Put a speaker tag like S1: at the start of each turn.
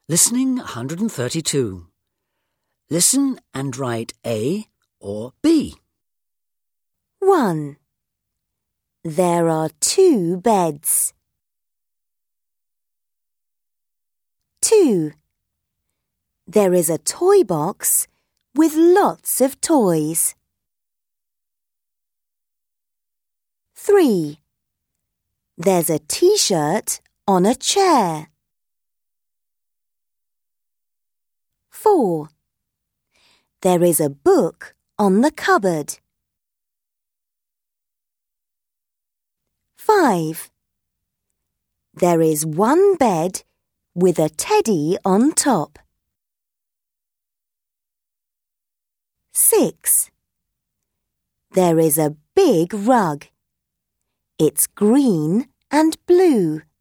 S1: Listening 132. Listen and write A or B.
S2: 1. There are 2 beds. 2. There is a toy box with lots of toys. 3. There's a t-shirt on a chair. 4. There is a book on the cupboard. 5. There is 1 bed with a teddy on top. 6. There is a big rug. It's green and blue.